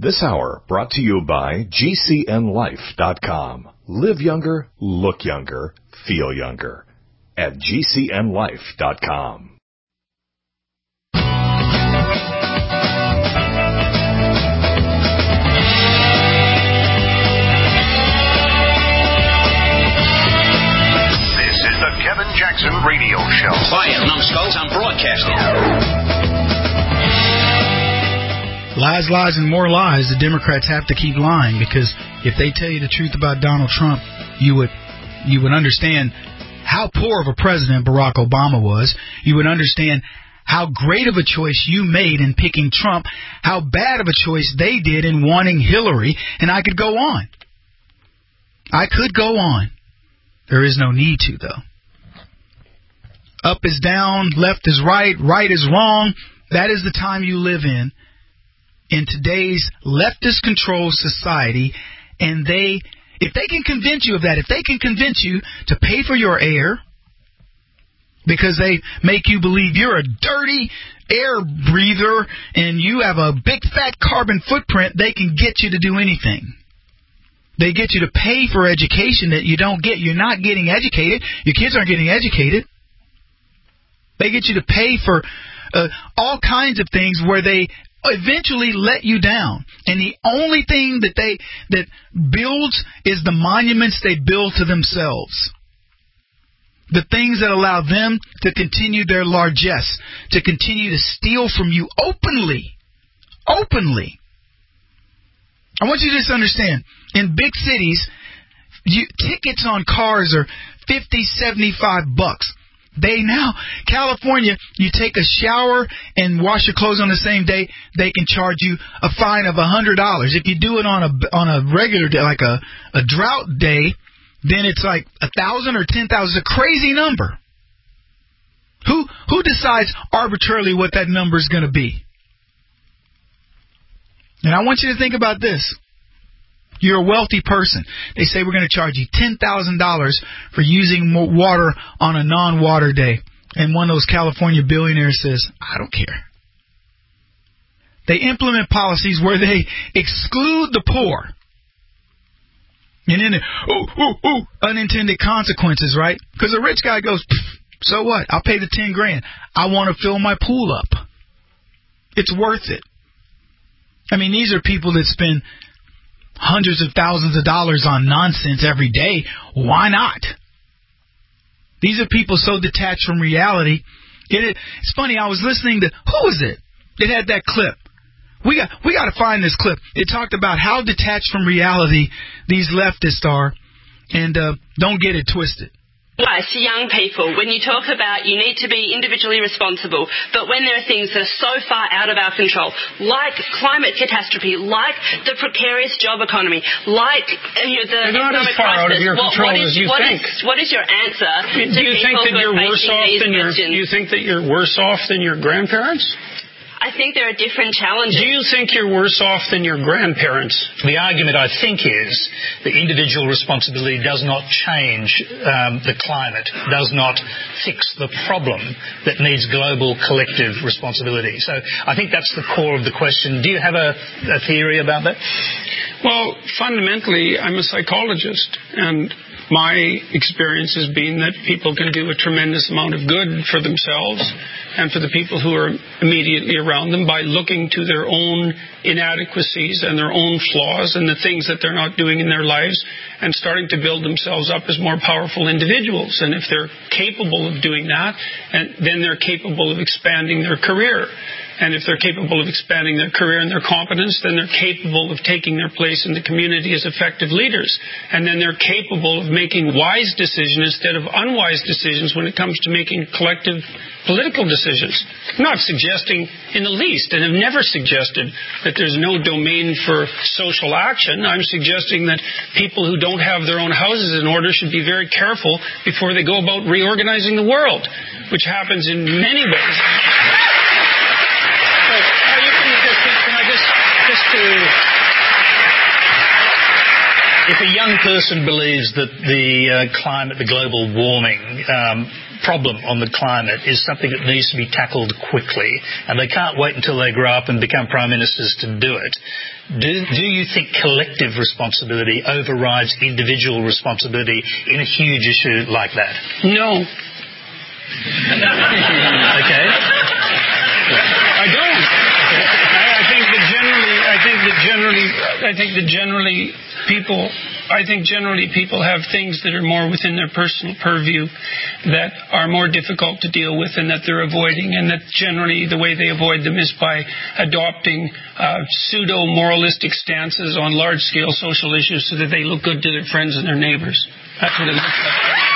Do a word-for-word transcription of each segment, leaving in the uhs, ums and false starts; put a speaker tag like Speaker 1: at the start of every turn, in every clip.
Speaker 1: This hour brought to you by G C N life dot com. Live younger, look younger, feel younger at G C N life dot com.
Speaker 2: This is the Kevin Jackson Radio Show.
Speaker 3: Quiet, numbskulls, I'm broadcasting.
Speaker 4: Lies, lies, and more lies. The Democrats have to keep lying, because if they tell you the truth about Donald Trump, you would you would understand how poor of a president Barack Obama was. You would understand how great of a choice you made in picking Trump, how bad of a choice they did in wanting Hillary, and I could go on. I could go on. There is no need to, though. Up is down, left is right, right is wrong. That is the time you live in. In today's leftist-controlled society, and they, if they can convince you of that, if they can convince you to pay for your air because they make you believe you're a dirty air breather and you have a big fat carbon footprint, they can get you to do anything. They get you to pay for education that you don't get. You're not getting educated. Your kids aren't getting educated. They get you to pay for uh, all kinds of things where they eventually let you down. And the only thing that they that builds is the monuments they build to themselves. The things that allow them to continue their largesse, to continue to steal from you openly. Openly. I want you to just understand, in big cities, you, tickets on cars are fifty, seventy-five bucks. They now, California, you take a shower and wash your clothes on the same day, they can charge you a fine of one hundred dollars. If you do it on a on a regular day, like a, a drought day, then it's like one thousand dollars or ten thousand dollars. It's a crazy number. Who who decides arbitrarily what that number is going to be? And I want you to think about this. You're a wealthy person. They say we're going to charge you ten thousand dollars for using water on a non-water day. And one of those California billionaires says, I don't care. They implement policies where they exclude the poor. And then, oh, oh, oh, unintended consequences, right? Because the rich guy goes, so what? I'll pay the ten grand. I want to fill my pool up. It's worth it. I mean, these are people that spend hundreds of thousands of dollars on nonsense every day. Why not? These are people so detached from reality. It, it's funny, I was listening to, who was it? It had that clip. We got we got to find this clip. It talked about how detached from reality these leftists are, and uh, don't get it twisted.
Speaker 5: Advice to young people when you talk about you need to be individually responsible, but when there are things that are so far out of our control, like climate catastrophe, like the precarious job economy, like you know, the
Speaker 6: They're not as far out of your
Speaker 5: what,
Speaker 6: control
Speaker 5: what is,
Speaker 6: as you
Speaker 5: what
Speaker 6: think.
Speaker 5: Is, what is your answer?
Speaker 6: Do you think that you're worse off than your? Do you think that you're worse off than your grandparents?
Speaker 5: I think there are different challenges.
Speaker 6: Do you think you're worse off than your grandparents?
Speaker 7: The argument, I think, is that individual responsibility does not change um, the climate, does not fix the problem that needs global collective responsibility. So I think that's the core of the question. Do you have a, a theory about that?
Speaker 6: Well, fundamentally, I'm a psychologist, and my experience has been that people can do a tremendous amount of good for themselves and for the people who are immediately around them by looking to their own inadequacies and their own flaws and the things that they're not doing in their lives and starting to build themselves up as more powerful individuals. And if they're capable of doing that, and then they're capable of expanding their career. And if they're capable of expanding their career and their competence, then they're capable of taking their place in the community as effective leaders. And then they're capable of making wise decisions instead of unwise decisions when it comes to making collective political decisions. I'm not suggesting in the least, and have never suggested, that there's no domain for social action. I'm suggesting that people who don't have their own houses in order should be very careful before they go about reorganizing the world, which happens in many ways. Just to,
Speaker 7: if a young person believes that the uh, climate, the global warming um, problem on the climate is something that needs to be tackled quickly, and they can't wait until they grow up and become prime ministers to do it, do, do you think collective responsibility overrides individual responsibility in a huge issue like that?
Speaker 6: No.
Speaker 7: Okay.
Speaker 6: I don't. I, I think that generally, I think that generally, I think that generally people, I think generally people have things that are more within their personal purview that are more difficult to deal with and that they're avoiding, and that generally the way they avoid them is by adopting uh, pseudo-moralistic stances on large-scale social issues so that they look good to their friends and their neighbors. That's what it looks like.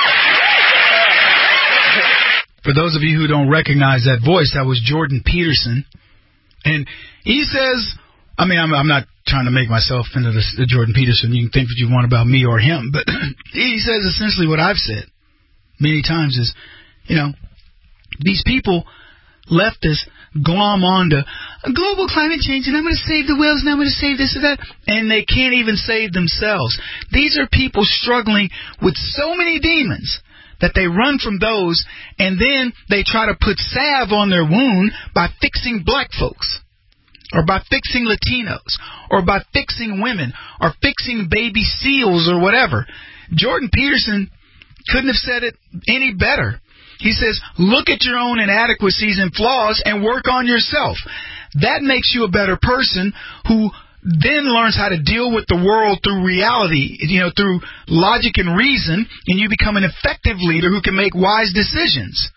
Speaker 4: For those of you who don't recognize that voice, that was Jordan Peterson. And he says, I mean, I'm, I'm not trying to make myself into the, the Jordan Peterson. You can think what you want about me or him. But he says essentially what I've said many times is, you know, these people, leftists, glom on to global climate change, and I'm going to save the whales, and I'm going to save this and that. And they can't even save themselves. These are people struggling with so many demons that they run from those, and then they try to put salve on their wound by fixing black folks, or by fixing Latinos, or by fixing women, or fixing baby seals, or whatever. Jordan Peterson couldn't have said it any better. He says, look at your own inadequacies and flaws and work on yourself. That makes you a better person who then learns how to deal with the world through reality, you know, through logic and reason, and you become an effective leader who can make wise decisions.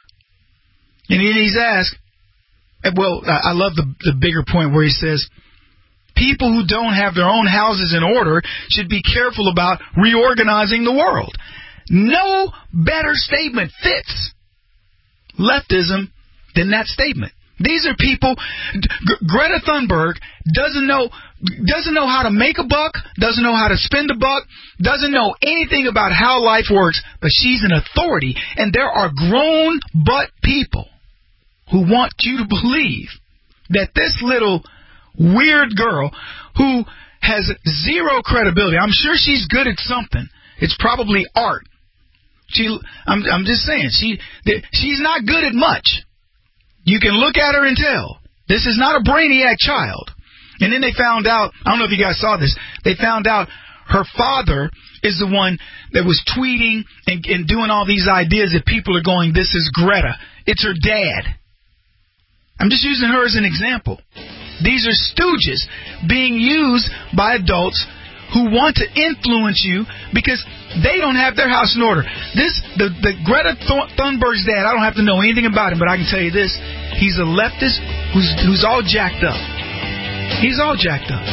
Speaker 4: And then he's asked, well, I love the, the bigger point where he says, people who don't have their own houses in order should be careful about reorganizing the world. No better statement fits leftism than that statement. These are people. G- Greta Thunberg doesn't know doesn't know how to make a buck, doesn't know how to spend a buck, doesn't know anything about how life works, but she's an authority. And there are grown butt people who want you to believe that this little weird girl who has zero credibility, I'm sure she's good at something. It's probably art. She, I'm, I'm just saying, she, she's not good at much. You can look at her and tell. This is not a brainiac child. And then they found out, I don't know if you guys saw this, they found out her father is the one that was tweeting and, and doing all these ideas that people are going, this is Greta. It's her dad. I'm just using her as an example. These are stooges being used by adults who want to influence you because they don't have their house in order. This, the, the Greta Thunberg's dad, I don't have to know anything about him, but I can tell you this. He's a leftist who's, who's all jacked up. He's all jacked up.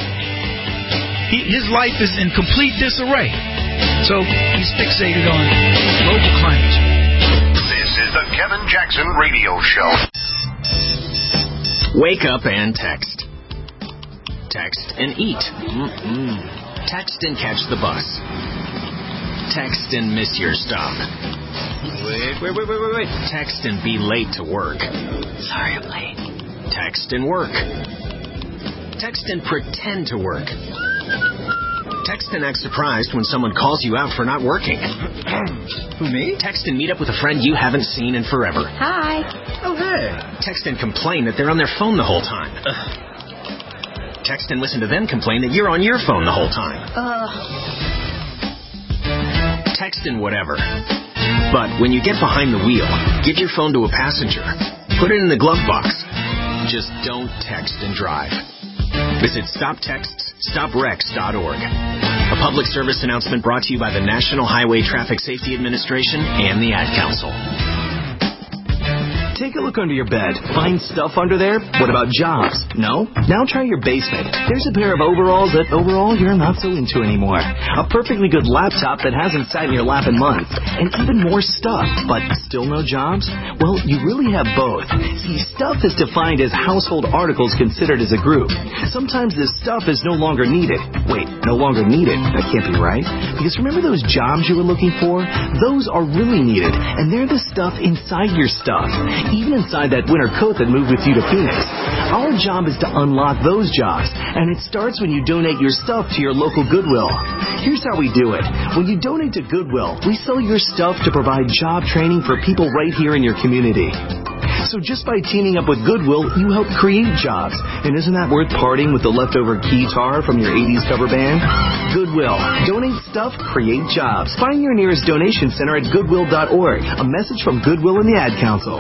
Speaker 4: He, his life is in complete disarray. So he's fixated on global climate change.
Speaker 2: This is the Kevin Jackson Radio Show.
Speaker 8: Wake up and text. Text and eat. Mm-mm. Text and catch the bus. Text and miss your stop. Wait, wait, wait, wait, wait, wait. Text and be late to work. Sorry, I'm late. Text and work. Text and pretend to work. Text and act surprised when someone calls you out for not working.
Speaker 9: Who, me?
Speaker 8: Text and meet up with a friend you haven't seen in forever.
Speaker 9: Hi. Oh, hey.
Speaker 8: Text and complain that they're on their phone the whole time. Ugh. Text and listen to them complain that you're on your phone the whole time.
Speaker 9: Ugh.
Speaker 8: Text and whatever. But when you get behind the wheel, give your phone to a passenger. Put it in the glove box. Just don't text and drive. Visit stop texts stop wrecks dot org. A public service announcement brought to you by the National Highway Traffic Safety Administration and the Ad Council.
Speaker 10: Take a look under your bed. Find stuff under there? What about jobs? No? Now try your basement. There's a pair of overalls that overall you're not so into anymore. A perfectly good laptop that hasn't sat in your lap in months. And even more stuff. But still no jobs? Well, you really have both. See, stuff is defined as household articles considered as a group. Sometimes this stuff is no longer needed. Wait, no longer needed? That can't be right. Because remember those jobs you were looking for? Those are really needed. And they're the stuff inside your stuff. even inside that winter coat that moved with you to Phoenix. Our job is to unlock those jobs, and it starts when you donate your stuff to your local Goodwill. Here's how we do it. When you donate to Goodwill, we sell your stuff to provide job training for people right here in your community. So just by teaming up with Goodwill, you help create jobs. And isn't that worth parting with the leftover guitar from your eighties cover band? Goodwill. Donate stuff, create jobs. Find your nearest donation center at goodwill dot org. A message from Goodwill and the Ad Council.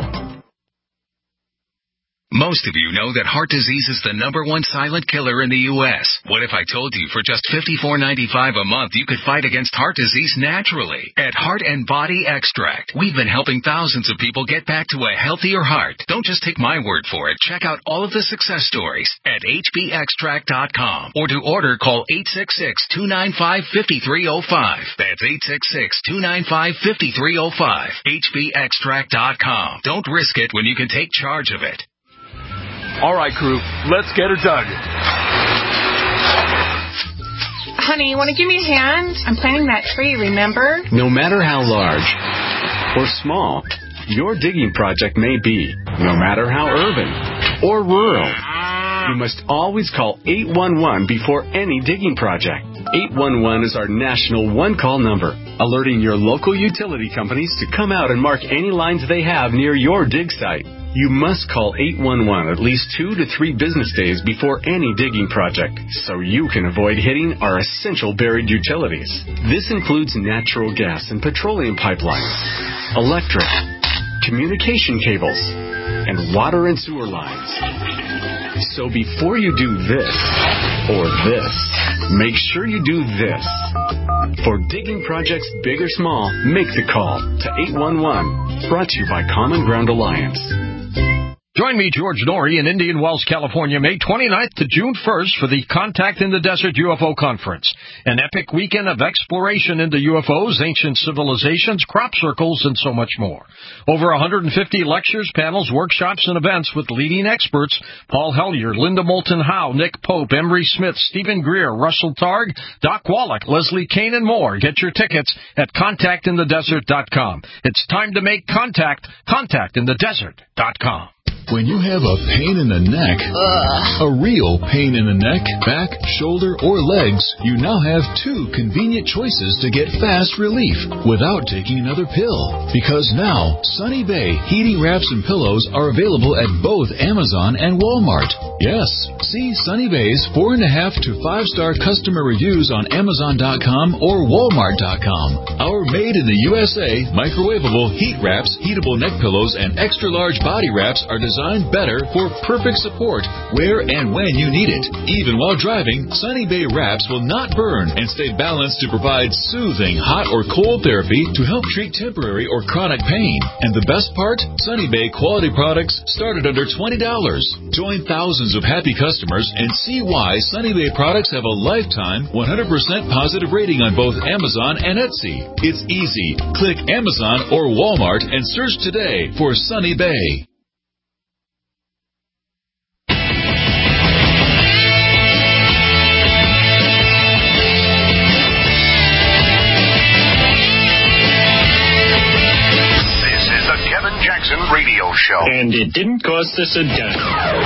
Speaker 11: Most of you know that heart disease is the number one silent killer in the U S What if I told you for just fifty-four ninety-five a month you could fight against heart disease naturally? At Heart and Body Extract, we've been helping thousands of people get back to a healthier heart. Don't just take my word for it. Check out all of the success stories at H B extract dot com. Or to order, call eight six six, two nine five, five three zero five. That's eight six six, two nine five, five three zero five. H B extract dot com. Don't risk it when you can take charge of it.
Speaker 12: All right, crew, let's get her dug.
Speaker 13: Honey, you want to give me a hand? I'm planting that tree, remember?
Speaker 14: No matter how large or small your digging project may be, no matter how urban or rural, you must always call eight one one before any digging project. eight one one is our national one-call number, alerting your local utility companies to come out and mark any lines they have near your dig site. You must call eight one one at least two to three business days before any digging project so you can avoid hitting our essential buried utilities. This includes natural gas and petroleum pipelines, electric, communication cables, and water and sewer lines. So before you do this or this, make sure you do this. For digging projects big or small, make the call to eight one one. Brought to you by Common Ground Alliance.
Speaker 15: Join me, George Norrie, in Indian Wells, California, May twenty-ninth to June first for the Contact in the Desert U F O Conference, an epic weekend of exploration into U F Os, ancient civilizations, crop circles, and so much more. Over one hundred fifty lectures, panels, workshops, and events with leading experts: Paul Hellyer, Linda Moulton Howe, Nick Pope, Emery Smith, Stephen Greer, Russell Targ, Doc Wallach, Leslie Kane, and more. Get your tickets at contact in the desert dot com. It's time to make contact. contact in the desert dot com.
Speaker 16: When you have a pain in the neck, Ugh. a real pain in the neck, back, shoulder, or legs, you now have two convenient choices to get fast relief without taking another pill. Because now, Sunny Bay heating wraps and pillows are available at both Amazon and Walmart. Yes, see Sunny Bay's four and a half to five star customer reviews on Amazon dot com or Walmart dot com. Our made in the U S A microwavable heat wraps, heatable neck pillows, and extra large body wraps are designed Designed better for perfect support where and when you need it. Even while driving, Sunny Bay wraps will not burn and stay balanced to provide soothing hot or cold therapy to help treat temporary or chronic pain. And the best part? Sunny Bay quality products start at under twenty dollars. Join thousands of happy customers and see why Sunny Bay products have a lifetime one hundred percent positive rating on both Amazon and Etsy. It's easy. Click Amazon or Walmart and search today for Sunny Bay.
Speaker 2: Jackson Radio Show.
Speaker 17: And it didn't cost us a dime.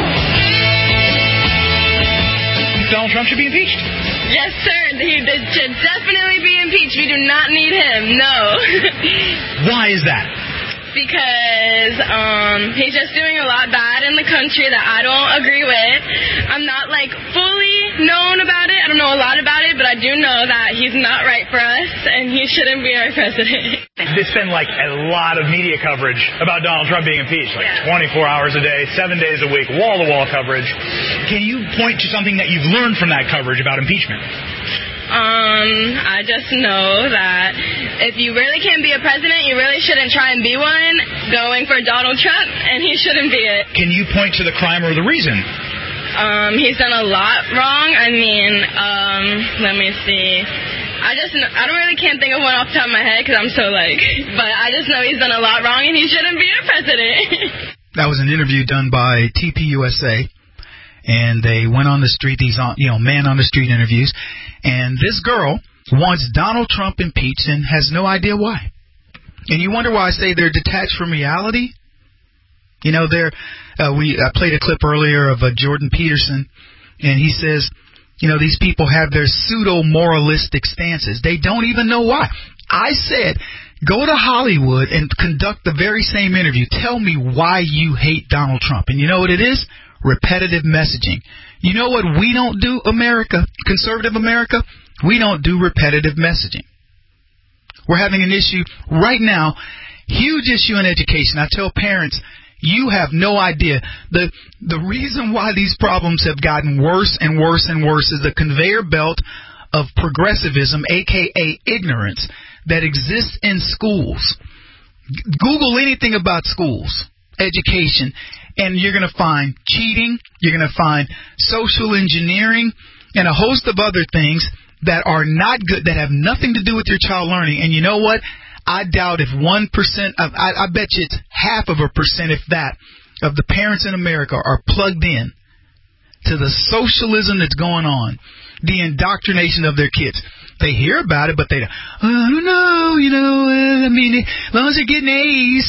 Speaker 18: Donald Trump should be impeached.
Speaker 5: Yes, sir. He should definitely be impeached. We do not need him. No.
Speaker 18: Why is that?
Speaker 5: Because um, he's just doing a lot bad in the country that I don't agree with. I'm not, like, fully known about it. I don't know a lot about it, but I do know that he's not right for us, and he shouldn't be our president.
Speaker 18: There's been, like, a lot of media coverage about Donald Trump being impeached, like yeah. twenty-four hours a day, seven days a week, wall-to-wall coverage. Can you point to something that you've learned from that coverage about impeachment?
Speaker 5: Um, I just know that if you really can't be a president, you really shouldn't try and be one, going for Donald Trump, and he shouldn't be it.
Speaker 18: Can you point to the crime or the reason?
Speaker 5: Um, he's done a lot wrong. I mean, um, let me see. I just, I don't really can't think of one off the top of my head because I'm so like, but I just know he's done a lot wrong and he shouldn't be our president.
Speaker 4: That was an interview done by T P U S A. And they went on the street, these, you know, man on the street interviews. And this girl wants Donald Trump impeached and has no idea why. And you wonder why I say they're detached from reality? You know, there uh, we I played a clip earlier of uh, Jordan Peterson, and he says, you know, these people have their pseudo-moralistic stances. They don't even know why. I said, go to Hollywood and conduct the very same interview. Tell me why you hate Donald Trump. And you know what it is? Repetitive messaging. You know what we don't do, America, conservative America? We don't do repetitive messaging. We're having an issue right now, huge issue in education. I tell parents, you have no idea. The the reason why these problems have gotten worse and worse and worse is the conveyor belt of progressivism, a k a ignorance, that exists in schools. Google anything about schools, education, and you're going to find cheating, you're going to find social engineering, and a host of other things that are not good, that have nothing to do with your child learning. And you know what? I doubt if one percent, of, I, I bet you it's half of a percent, if that, of the parents in America are plugged in to the socialism that's going on, the indoctrination of their kids. They hear about it, but they don't, oh, I don't know, you know, uh, I mean, as long as they're getting A's,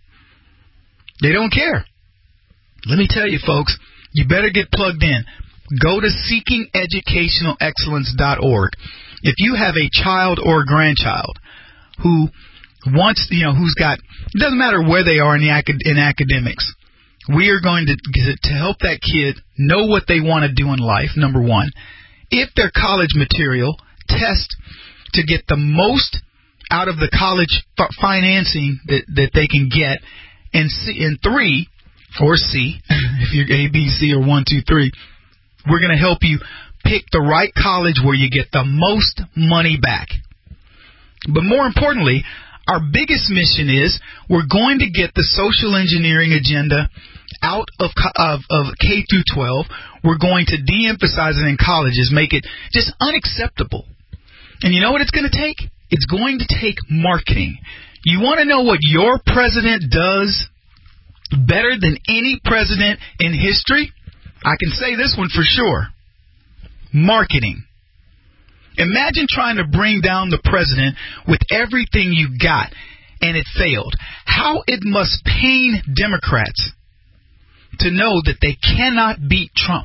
Speaker 4: they don't care. Let me tell you, folks, you better get plugged in. Go to seeking educational excellence dot org. If you have a child or a grandchild who wants, you know, who's got, it doesn't matter where they are in the acad- in academics, we are going to to help that kid know what they want to do in life, number one. If their college material, test to get the most out of the college f- financing that, that they can get, and C, and three, or C, if you're A, B, C, or one, two, three, we're going to help you pick the right college where you get the most money back. But more importantly, our biggest mission is we're going to get the social engineering agenda out of of, of K through twelve. We're going to de-emphasize it in colleges, make it just unacceptable. And you know what it's going to take? It's going to take marketing. You want to know what your president does better than any president in history? I can say this one for sure. Marketing. Imagine trying to bring down the president with everything you got, and it failed. How it must pain Democrats to know that they cannot beat Trump.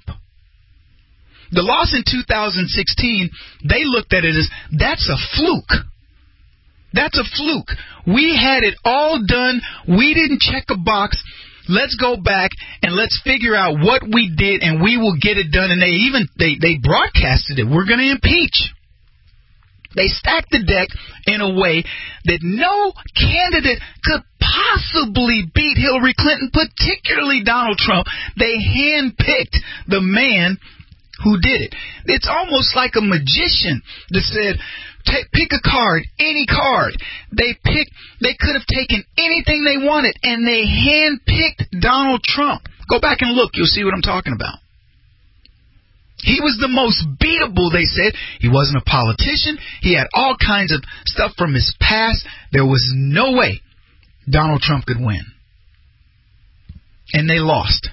Speaker 4: The loss in two thousand sixteen, they looked at it as, that's a fluke. That's a fluke. We had it all done. We didn't check a box. Let's go back and let's figure out what we did, and we will get it done. And they even they, they broadcasted it. We're going to impeach. They stacked the deck in a way that no candidate could possibly beat Hillary Clinton, particularly Donald Trump. They handpicked the man who did it. It's almost like a magician that said, Take, pick a card, any card. They picked. They could have taken anything they wanted, and they handpicked Donald Trump. Go back and look. You'll see what I'm talking about. He was the most beatable, they said. He wasn't a politician. He had all kinds of stuff from his past. There was no way Donald Trump could win. And they lost.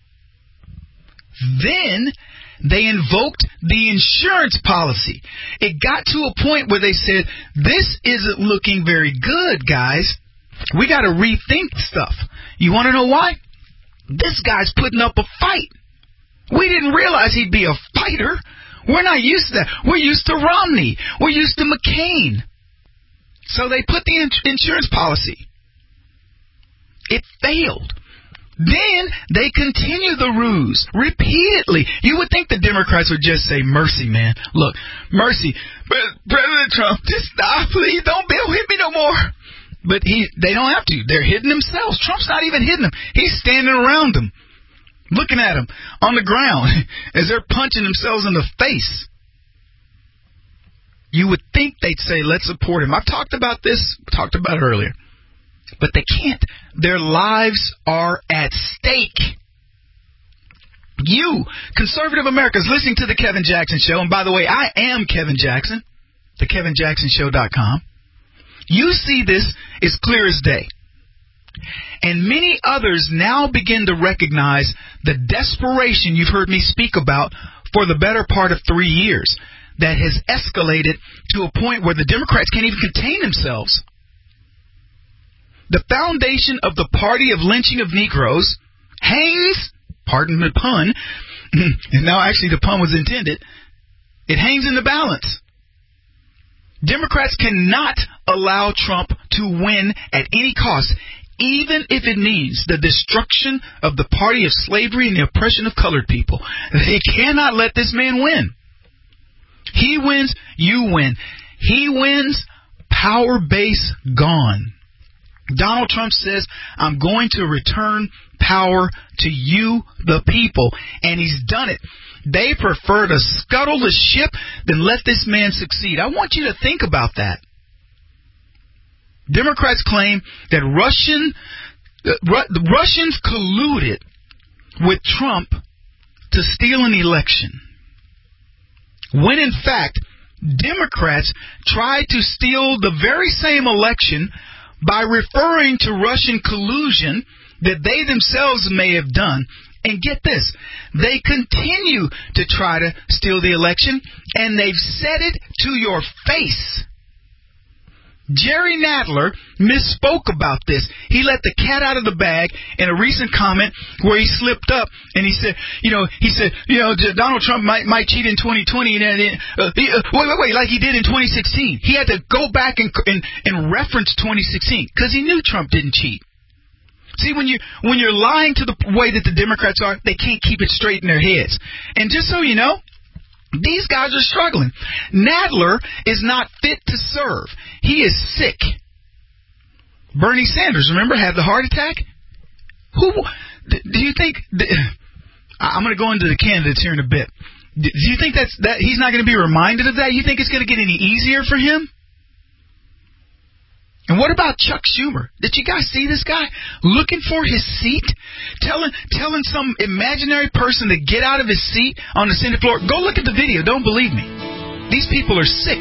Speaker 4: Then they invoked the insurance policy. It got to a point where they said, this isn't looking very good, guys. We got to rethink stuff. You want to know why? This guy's putting up a fight. We didn't realize he'd be a fighter. We're not used to that. We're used to Romney. We're used to McCain. So they put the ins- insurance policy. It failed. Then they continue the ruse repeatedly. You would think the Democrats would just say, mercy, man. Look, mercy. President Trump, just stop, please. Don't Bill hit me no more. But he, they don't have to. They're hitting themselves. Trump's not even hitting them. He's standing around them, looking at them on the ground as they're punching themselves in the face. You would think they'd say, let's support him. I've talked about this, talked about it earlier. But they can't. Their lives are at stake. You, conservative Americans, listening to the Kevin Jackson Show, and by the way, I am Kevin Jackson, the kevin jackson show dot com. You see this as clear as day. And many others now begin to recognize the desperation you've heard me speak about for the better part of three years that has escalated to a point where the Democrats can't even contain themselves. the foundation of the party of lynching of Negroes hangs, pardon the pun, and now actually the pun was intended, it hangs in the balance. Democrats cannot allow Trump to win at any cost, even if it means the destruction of the party of slavery and the oppression of colored people. They cannot let this man win. He wins, you win. He wins, power base gone. Donald Trump says, I'm going to return power to you, the people. And he's done it. They prefer to scuttle the ship than let this man succeed. I want you to think about that. Democrats claim that Russian uh, Ru- the Russians colluded with Trump to steal an election, when in fact Democrats tried to steal the very same election by referring to Russian collusion that they themselves may have done. And get this, they continue to try to steal the election, and they've said it to your face. Jerry Nadler misspoke about this. He let the cat out of the bag in a recent comment where he slipped up and he said, you know, he said, you know, Donald Trump might might cheat in twenty twenty, and uh, he, uh, wait, wait, wait, like he did in twenty sixteen. He had to go back and and, and reference twenty sixteen because he knew Trump didn't cheat. See, when you when you're lying to the way that the Democrats are, they can't keep it straight in their heads. And just so you know, these guys are struggling. Nadler is not fit to serve. He is sick. Bernie Sanders, remember, had the heart attack? Who do you think? I'm going to go into the candidates here in a bit. Do you think that's that he's not going to be reminded of that? You think it's going to get any easier for him? And what about Chuck Schumer? Did you guys see this guy looking for his seat? Telling telling some imaginary person to get out of his seat on the Senate floor? Go look at the video. Don't believe me. These people are sick.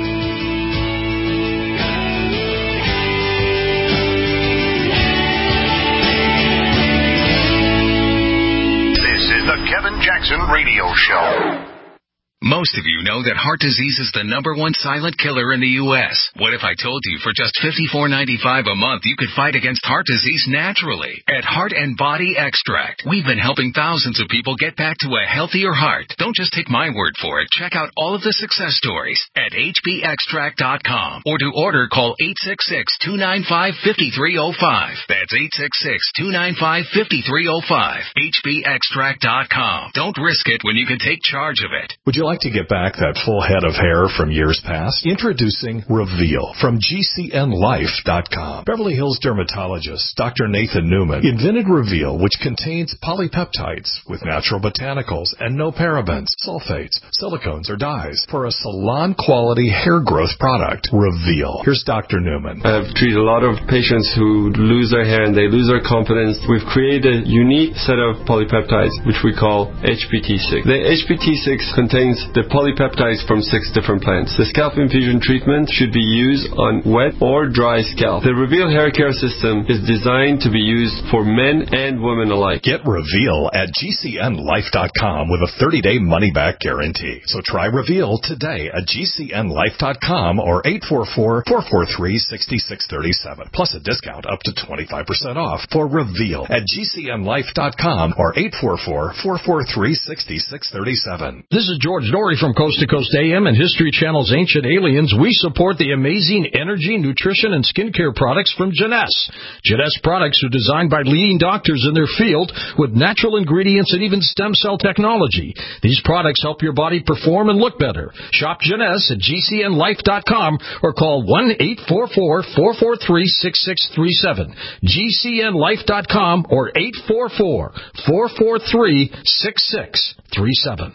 Speaker 2: This is the Kevin Jackson Radio Show.
Speaker 11: Most of you know that heart disease is the number one silent killer in the U S What if I told you for just fifty-four ninety-five a month you could fight against heart disease naturally at Heart and Body Extract? We've been helping thousands of people get back to a healthier heart. Don't just take my word for it. Check out all of the success stories at H B extract dot com, or to order, call eight six six, two nine five, five three zero five. That's eight six six, two nine five, five three zero five. H B extract dot com. Don't risk it when you can take charge of it.
Speaker 1: Would you like to get back that full head of hair from years past? Introducing Reveal from G C N life dot com. Beverly Hills dermatologist Doctor Nathan Newman invented Reveal, which contains polypeptides with natural botanicals and no parabens, sulfates, silicones, or dyes for a salon-quality hair growth product. Reveal. Here's Doctor Newman.
Speaker 19: I've treated a lot of patients who lose their hair and they lose their confidence. We've created a unique set of polypeptides, which we call H P T six. The H P T six contains the polypeptides from six different plants. The scalp infusion treatment should be used on wet or dry scalp. The Reveal hair care system is designed to be used for men and women alike.
Speaker 1: Get Reveal at G C N life dot com with a thirty-day money-back guarantee. So try Reveal today at G C N life dot com or eight four four, four four three, six six three seven. Plus a discount up to twenty-five percent off for Reveal at G C N life dot com or eight four four, four four three, six six three seven.
Speaker 15: This is George Norrie from Coast to Coast A M and History Channel's Ancient Aliens. We support the amazing energy, nutrition, and skincare products from Jeunesse. Jeunesse products are designed by leading doctors in their field with natural ingredients and even stem cell technology. These products help your body perform and look better. Shop Jeunesse at G C N life dot com or call one eight four four, four four three, six six three seven. G C N life dot com or eight four four, four four three, six six three seven.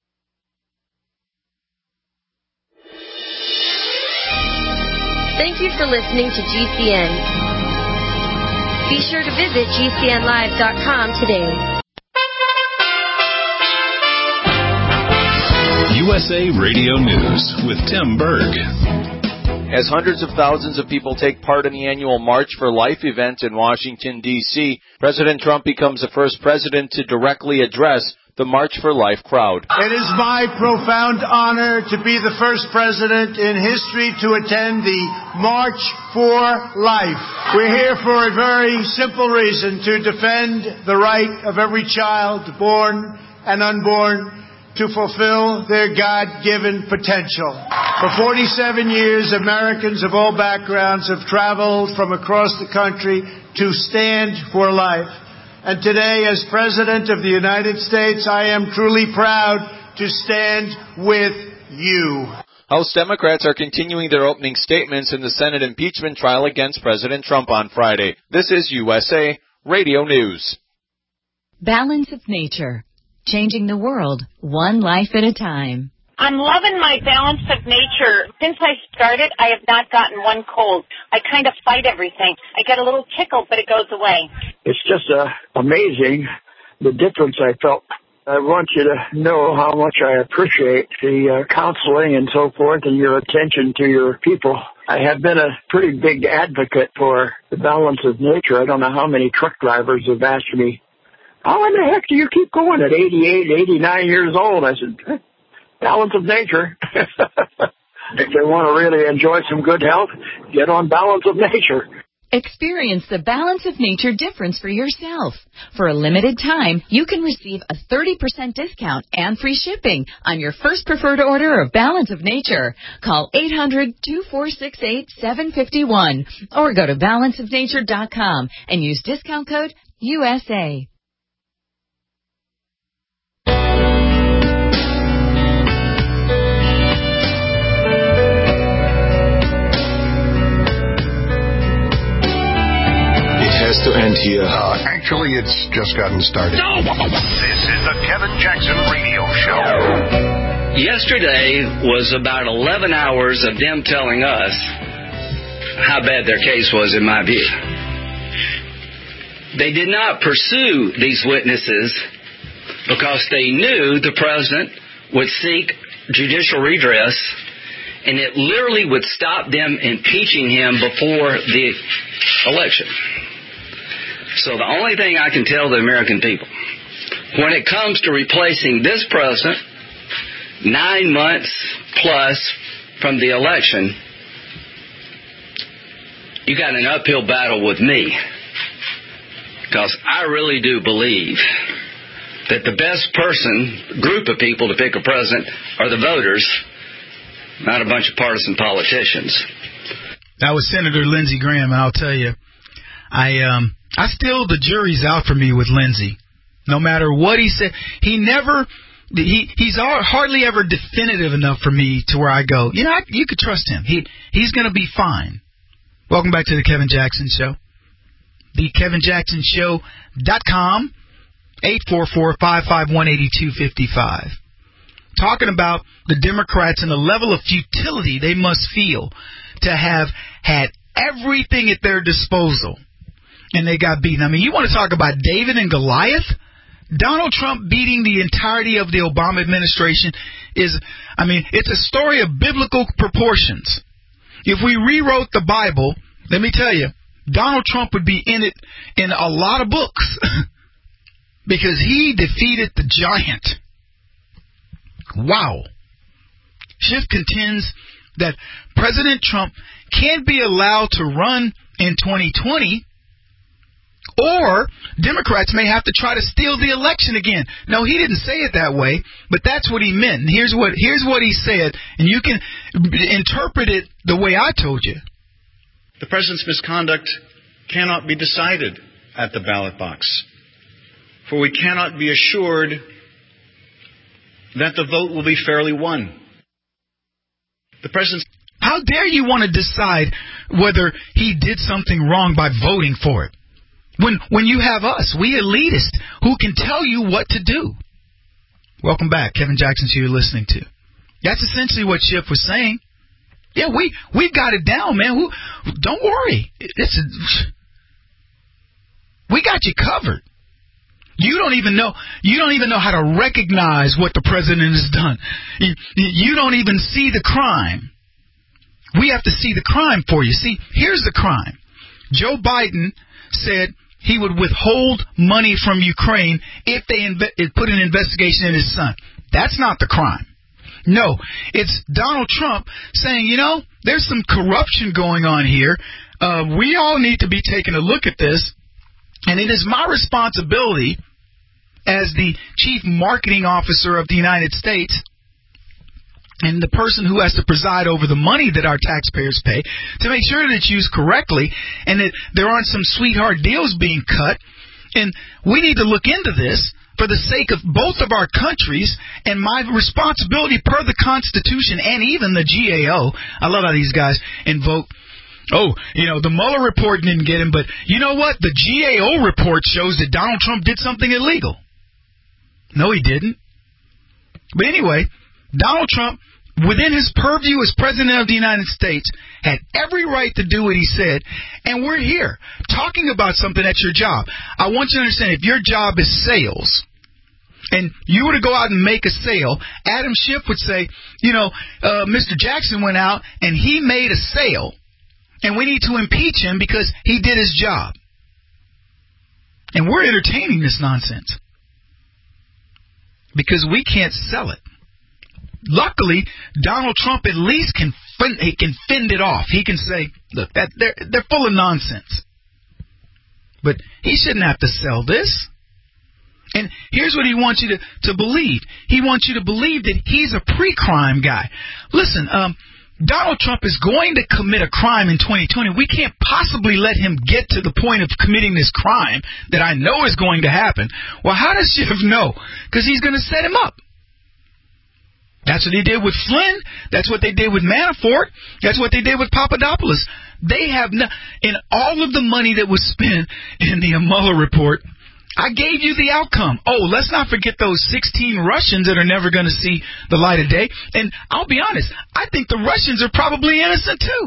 Speaker 20: Thank you for listening to G C N. Be sure to visit G C N live dot com today.
Speaker 16: U S A Radio News with Tim Berg.
Speaker 21: As hundreds of thousands of people take part in the annual March for Life event in Washington, D C, President Trump becomes the first president to directly address the March for Life crowd.
Speaker 3: It is my profound honor to be the first president in history to attend the March for Life. We're here for a very simple reason, to defend the right of every child, born and unborn, to fulfill their God-given potential. For forty-seven years, Americans of all backgrounds have traveled from across the country to stand for life. And today, as President of the United States, I am truly proud to stand with you.
Speaker 21: House Democrats are continuing their opening statements in the Senate impeachment trial against President Trump on Friday. This is U S A Radio News.
Speaker 22: Balance of Nature. Changing the world, one life at a time.
Speaker 23: I'm loving my Balance of Nature. Since I started, I have not gotten one cold. I kind of fight everything. I get a little tickle, but it goes away.
Speaker 24: It's just uh, amazing the difference I felt. I want you to know how much I appreciate the uh, counseling and so forth and your attention to your people. I have been a pretty big advocate for the Balance of Nature. I don't know how many truck drivers have asked me, how in the heck do you keep going at eighty-eight, eighty-nine years old? I said, Balance of Nature. If they want to really enjoy some good health, get on Balance of Nature.
Speaker 22: Experience the Balance of Nature difference for yourself. For a limited time, you can receive a thirty percent discount and free shipping on your first preferred order of Balance of Nature. Call eight hundred, two four six eight, seven five one or go to balance of nature dot com and use discount code U S A.
Speaker 2: Has to end here. Uh, actually, it's just gotten started. This is the Kevin Jackson Radio Show.
Speaker 25: Yesterday was about eleven hours of them telling us how bad their case was, in my view. They did not pursue these witnesses because they knew the president would seek judicial redress, and it literally would stop them impeaching him before the election. So the only thing I can tell the American people, when it comes to replacing this president, nine months plus from the election, you got an uphill battle with me. Because I really do believe that the best person, group of people to pick a president are the voters, not a bunch of partisan politicians.
Speaker 4: That was Senator Lindsey Graham, and I'll tell you, I um. I still, the jury's out for me with Lindsey. No matter what he said, he never, he he's hardly ever definitive enough for me to where I go, you know, I, you could trust him. He He's going to be fine. Welcome back to the Kevin Jackson Show. The Kevin Jackson Show dot com, eight four four, five five one, eight two five five. Talking about the Democrats and the level of futility they must feel to have had everything at their disposal. And they got beaten. I mean, you want to talk about David and Goliath? Donald Trump beating the entirety of the Obama administration is, I mean, it's a story of biblical proportions. If we rewrote the Bible, let me tell you, Donald Trump would be in it in a lot of books because he defeated the giant. Wow. Schiff contends that President Trump can't be allowed to run in twenty twenty, or Democrats may have to try to steal the election again. No, he didn't say it that way, but that's what he meant. And here's what here's what he said, and you can interpret it the way I told you.
Speaker 26: The president's misconduct cannot be decided at the ballot box, for we cannot be assured that the vote will be fairly won. The president's
Speaker 4: How dare you want to decide whether he did something wrong by voting for it? When when you have us, we elitists, who can tell you what to do. Welcome back. Kevin Jackson, who you're listening to. That's essentially what Schiff was saying. Yeah, we we got it down, man. Who, don't worry. It's a, we got you covered. You don't even know you don't even know how to recognize what the president has done. You, you don't even see the crime. We have to see the crime for you. See, here's the crime. Joe Biden said he would withhold money from Ukraine if they inve- put an investigation in his son. That's not the crime. No, it's Donald Trump saying, you know, there's some corruption going on here. Uh, we all need to be taking a look at this. And it is my responsibility as the chief marketing officer of the United States and the person who has to preside over the money that our taxpayers pay to make sure that it's used correctly and that there aren't some sweetheart deals being cut. And we need to look into this for the sake of both of our countries, and my responsibility per the Constitution and even the G A O. I love how these guys invoke, oh, you know, the Mueller report didn't get him, but you know what? The G A O report shows that Donald Trump did something illegal. No, he didn't. But anyway, Donald Trump, within his purview as President of the United States, had every right to do what he said, and we're here talking about something at your job. I want you to understand, if your job is sales, and you were to go out and make a sale, Adam Schiff would say, you know, uh, Mister Jackson went out and he made a sale, and we need to impeach him because he did his job. And we're entertaining this nonsense because we can't sell it. Luckily, Donald Trump at least can fin- he can fend it off. He can say, look, that they're, they're full of nonsense. But he shouldn't have to sell this. And here's what he wants you to, to believe. He wants you to believe that he's a pre-crime guy. Listen, um, Donald Trump is going to commit a crime in twenty twenty. We can't possibly let him get to the point of committing this crime that I know is going to happen. Well, how does Schiff know? Because he's going to set him up. That's what he did with Flynn. That's what they did with Manafort. That's what they did with Papadopoulos. They have no, in all of the money that was spent in the Mueller report, I gave you the outcome. Oh, let's not forget those sixteen Russians that are never going to see the light of day. And I'll be honest, I think the Russians are probably innocent too.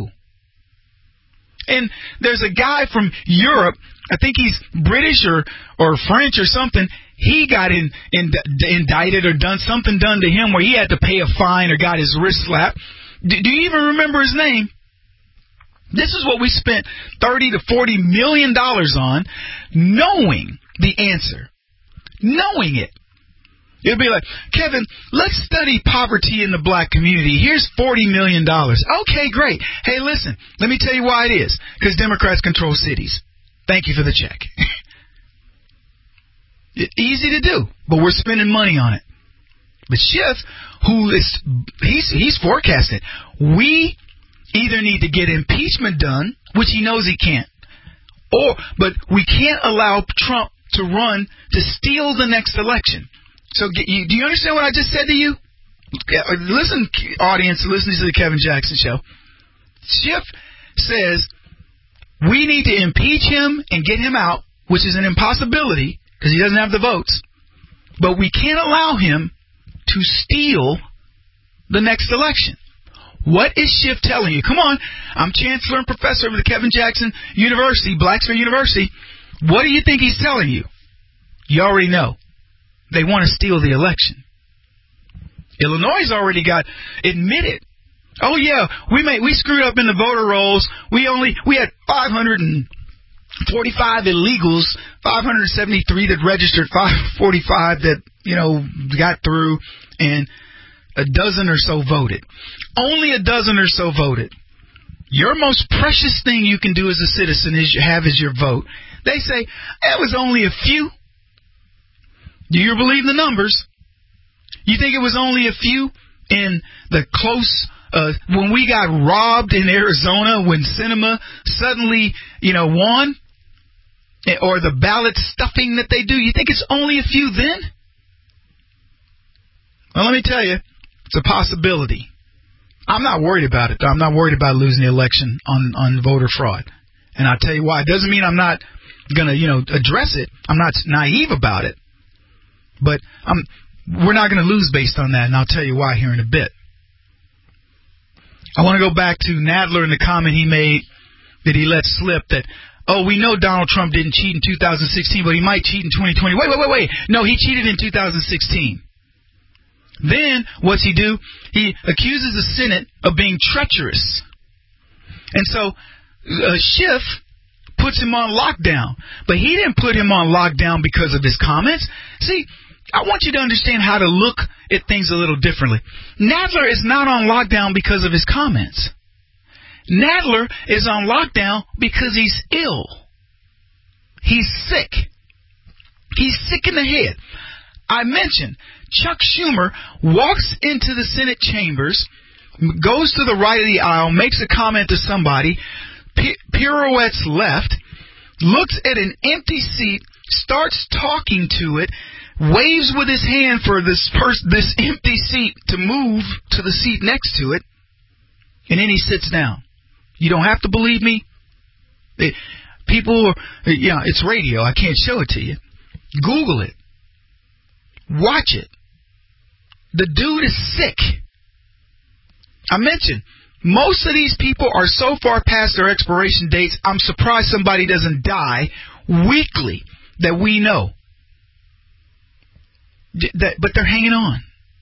Speaker 4: And there's a guy from Europe, I think he's British or, or French or something. He got in, in, indicted or done something done to him where he had to pay a fine or got his wrist slapped. Do, do you even remember his name? This is what we spent thirty to forty million dollars on, knowing the answer, knowing it. It'll be like, Kevin, let's study poverty in the black community. Here's forty million dollars. Okay, great. Hey, listen, let me tell you why it is. Because Democrats control cities. Thank you for the check. It's easy to do, but we're spending money on it. But Schiff, who is, he's, he's forecasted, we either need to get impeachment done, which he knows he can't, or, but we can't allow Trump to run to steal the next election. So do you understand what I just said to you? Listen, audience, listen to the Kevin Jackson Show. Schiff says we need to impeach him and get him out, which is an impossibility because he doesn't have the votes. But we can't allow him to steal the next election. What is Schiff telling you? Come on, I'm chancellor and professor of the Kevin Jackson University, Blacksburg University. What do you think he's telling you? You already know. They want to steal the election. Illinois already got admitted. Oh yeah, we made we screwed up in the voter rolls. We only we had five hundred forty-five illegals, five hundred seventy-three that registered, five forty-five that, you know, got through, and a dozen or so voted. Only a dozen or so voted. Your most precious thing you can do as a citizen is have is your vote. They say it was only a few. Do you believe the numbers? You think it was only a few in the close, uh, when we got robbed in Arizona, when Sinema suddenly, you know, won? Or the ballot stuffing that they do? You think it's only a few then? Well, let me tell you, it's a possibility. I'm not worried about it. I'm not worried about losing the election on, on voter fraud. And I'll tell you why. It doesn't mean I'm not going to, you know, address it. I'm not naive about it. But I'm, we're not going to lose based on that, and I'll tell you why here in a bit. I want to go back to Nadler and the comment he made that he let slip that, oh, we know Donald Trump didn't cheat in two thousand sixteen, but he might cheat in twenty twenty. Wait, wait, wait, wait. No, he cheated in two thousand sixteen. Then, what's he do? He accuses the Senate of being treacherous. And so, uh, Schiff puts him on lockdown. But he didn't put him on lockdown because of his comments. See, I want you to understand how to look at things a little differently. Nadler is not on lockdown because of his comments. Nadler is on lockdown because he's ill. He's sick. He's sick in the head. I mentioned Chuck Schumer walks into the Senate chambers, goes to the right of the aisle, makes a comment to somebody, pi- pirouettes left, looks at an empty seat, starts talking to it, waves with his hand for this pers- this empty seat to move to the seat next to it, and then he sits down. You don't have to believe me. It, people, yeah, it's radio. I can't show it to you. Google it. Watch it. The dude is sick. I mentioned, most of these people are so far past their expiration dates, I'm surprised somebody doesn't die weekly that we know. That, but they're hanging on.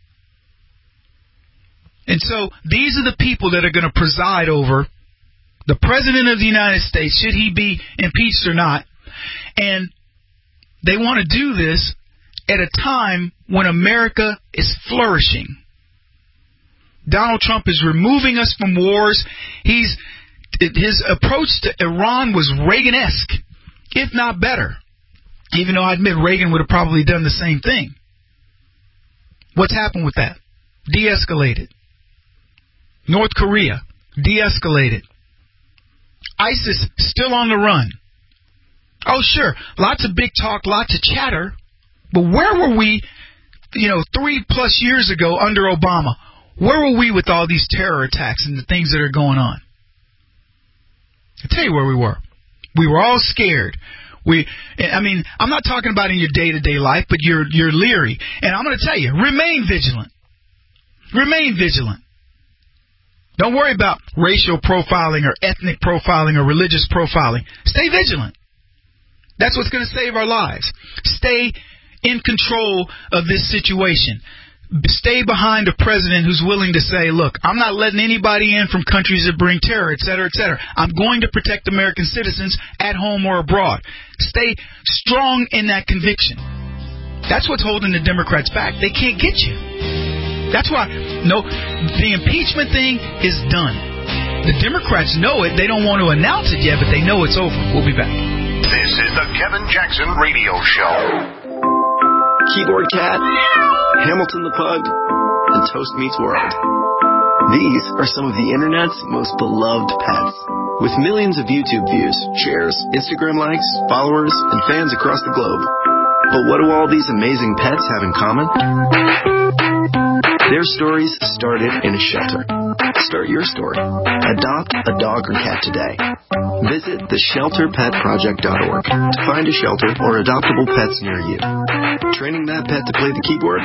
Speaker 4: And so these are the people that are going to preside over the President of the United States, should he be impeached or not. And they want to do this at a time when America is flourishing. Donald Trump is removing us from wars. He's his approach to Iran was Reagan-esque, if not better. Even though I admit Reagan would have probably done the same thing. What's happened with that? De-escalated. North Korea, de-escalated. ISIS still on the run. Oh, sure, lots of big talk, lots of chatter. But where were we, you know, three plus years ago under Obama? Where were we with all these terror attacks and the things that are going on? I'll tell you where we were. We were all scared. We, I mean, I'm not talking about in your day-to-day life, but you're you're leery. And I'm going to tell you, remain vigilant. Remain vigilant. Don't worry about racial profiling or ethnic profiling or religious profiling. Stay vigilant. That's what's going to save our lives. Stay in control of this situation. Stay behind a president who's willing to say, look, I'm not letting anybody in from countries that bring terror, et cetera, et cetera. I'm going to protect American citizens at home or abroad. Stay strong in that conviction. That's what's holding the Democrats back. They can't get you. That's why no, the impeachment thing is done. The Democrats know it. They don't want to announce it yet, but they know it's over. We'll be back.
Speaker 2: This is the Kevin Jackson Radio Show.
Speaker 6: Keyboard Cat, Hamilton the Pug, and Toast Meets World. These are some of the internet's most beloved pets. With millions of YouTube views, shares, Instagram likes, followers, and fans across the globe. But what do all these amazing pets have in common? Their stories started in a shelter. Start your story. Adopt a dog or cat today. Visit the shelter pet project dot org to find a shelter or adoptable pets near you. Training that pet to play the keyboard?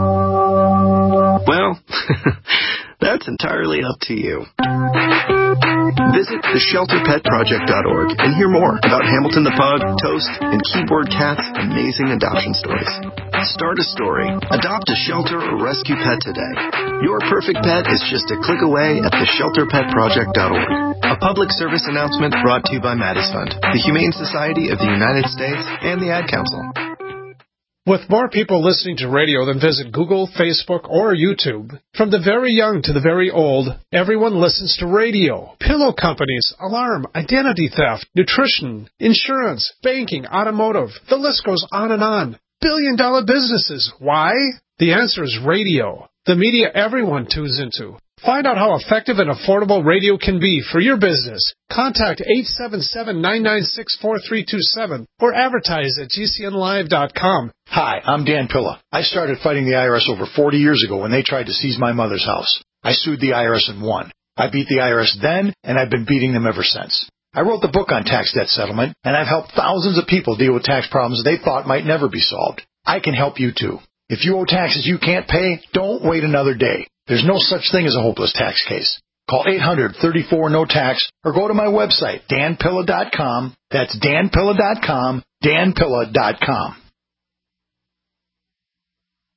Speaker 6: Well, that's entirely up to you. Visit the shelter pet project dot org and hear more about Hamilton the Pug, Toast, and Keyboard Cat's amazing adoption stories. Start a story. Adopt a shelter or rescue pet today. Your perfect pet is just a click away at the shelter pet project dot org. A public service announcement brought to you by Maddie's Fund, the Humane Society of the United States, and the Ad Council.
Speaker 7: With more people listening to radio than visit Google, Facebook, or YouTube, from the very young to the very old, everyone listens to radio. Pillow companies, alarm, identity theft, nutrition, insurance, banking, automotive. The list goes on and on. Billion-dollar businesses. Why? The answer is radio. The media everyone tunes into. Find out how effective and affordable radio can be for your business. Contact eight seven seven, nine nine six, four three two seven or advertise at G C N live dot com.
Speaker 8: Hi, I'm Dan Pilla. I started fighting the I R S over forty years ago when they tried to seize my mother's house. I sued the I R S and won. I beat the I R S then, and I've been beating them ever since. I wrote the book on tax debt settlement, and I've helped thousands of people deal with tax problems they thought might never be solved. I can help you too. If you owe taxes you can't pay, don't wait another day. There's no such thing as a hopeless tax case. Call eight hundred, thirty-four, no tax or go to my website, dan pilla dot com. That's dan pilla dot com, dan pilla dot com.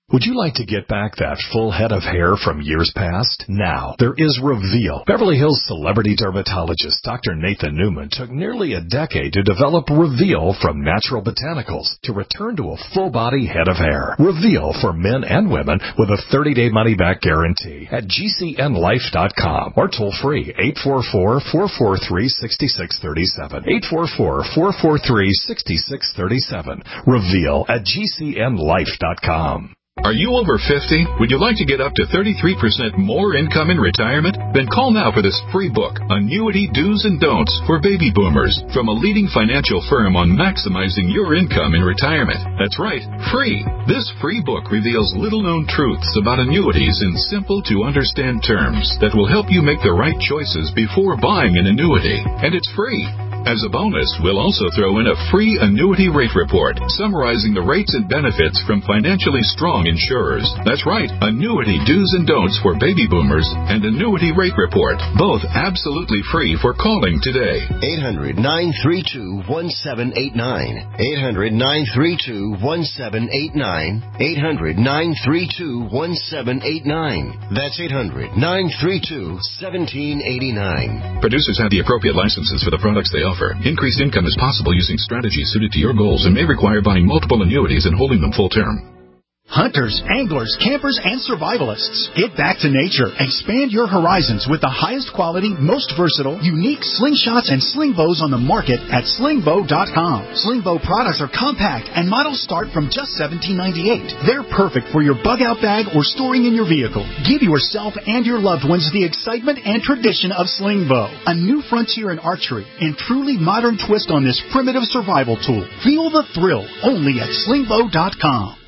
Speaker 1: Would you like to get back that full head of hair from years past? Now, there is Reveal. Beverly Hills celebrity dermatologist Doctor Nathan Newman took nearly a decade to develop Reveal from natural botanicals to return to a full-body head of hair. Reveal for men and women with a thirty-day money-back guarantee at G C N life dot com or toll-free eight four four, four four three, six six three seven. eight four four, four four three, six six three seven. Reveal at G C N life dot com.
Speaker 16: Are you over fifty? Would you like to get up to thirty-three percent more income in retirement? Then call now for this free book, Annuity Do's and Don'ts for Baby Boomers, from a leading financial firm on maximizing your income in retirement. That's right, free. This free book reveals little-known truths about annuities in simple-to-understand terms that will help you make the right choices before buying an annuity. And it's free. As a bonus, we'll also throw in a free annuity rate report summarizing the rates and benefits from financially strong insurers. That's right, Annuity Do's and Don'ts for Baby Boomers and Annuity Rate Report, both absolutely free for calling today.
Speaker 9: eight hundred, nine three two, one seven eight nine. eight hundred, nine three two, one seven eight nine. eight hundred, nine three two, one seven eight nine. That's eight hundred, nine three two, one seven eight nine.
Speaker 16: Producers have the appropriate licenses for the products they offer. Increased income is possible using strategies suited to your goals and may require buying multiple annuities and holding them full term.
Speaker 10: Hunters, anglers, campers, and survivalists. Get back to nature. Expand your horizons with the highest quality, most versatile, unique slingshots and sling bows on the market at sling bow dot com. Sling bow products are compact and models start from just seventeen ninety-eight. They're perfect for your bug out bag or storing in your vehicle. Give yourself and your loved ones the excitement and tradition of sling bow, a new frontier in archery and truly modern twist on this primitive survival tool. Feel the thrill only at sling bow dot com.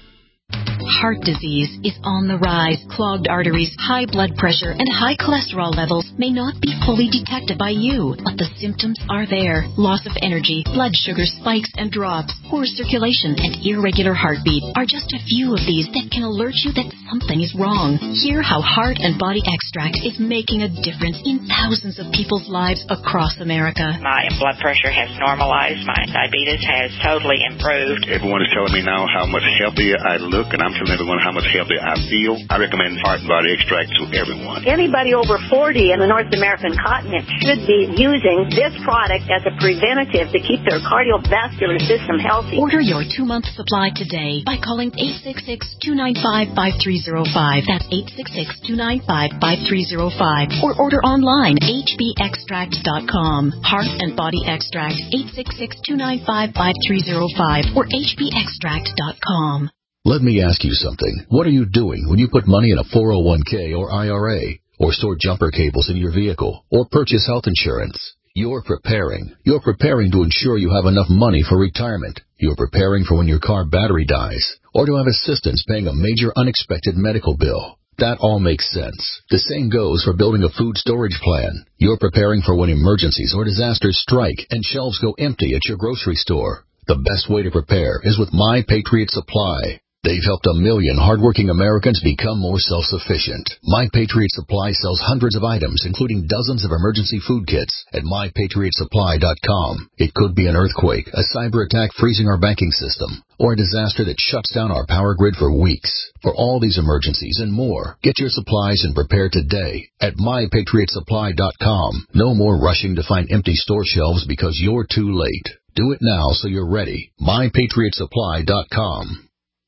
Speaker 12: Heart disease is on the rise. Clogged arteries, high blood pressure, and high cholesterol levels may not be fully detected by you, but the symptoms are there. Loss of energy, blood sugar spikes and drops, poor circulation, and irregular heartbeat are just a few of these that can alert you that something is wrong. Hear how Heart and Body Extract is making a difference in thousands of people's lives across America.
Speaker 13: My blood pressure has normalized. My diabetes has totally improved.
Speaker 14: Everyone is telling me now how much healthier I look, and I'm telling everyone how much healthier I feel. I recommend Heart and Body Extract to everyone.
Speaker 23: Anybody over forty in the North American continent should be using this product as a preventative to keep their cardiovascular system healthy.
Speaker 12: Order your two-month supply today by calling eight six six, two nine five, five three zero five. That's eight six six, two nine five, five three zero five. Or order online, h b extract dot com. Heart and Body Extract, eight six six, two nine five, five three zero five or h b extract dot com.
Speaker 17: Let me ask you something. What are you doing when you put money in a four oh one k or I R A, or store jumper cables in your vehicle, or purchase health insurance? You're preparing. You're preparing to ensure you have enough money for retirement. You're preparing for when your car battery dies, or to have assistance paying a major unexpected medical bill. That all makes sense. The same goes for building a food storage plan. You're preparing for when emergencies or disasters strike and shelves go empty at your grocery store. The best way to prepare is with My Patriot Supply. They've helped a million hardworking Americans become more self-sufficient. My Patriot Supply sells hundreds of items, including dozens of emergency food kits at my patriot supply dot com. It could be an earthquake, a cyber attack freezing our banking system, or a disaster that shuts down our power grid for weeks. For all these emergencies and more, get your supplies and prepare today at my patriot supply dot com. No more rushing to find empty store shelves because you're too late. Do it now so you're ready. my patriot supply dot com.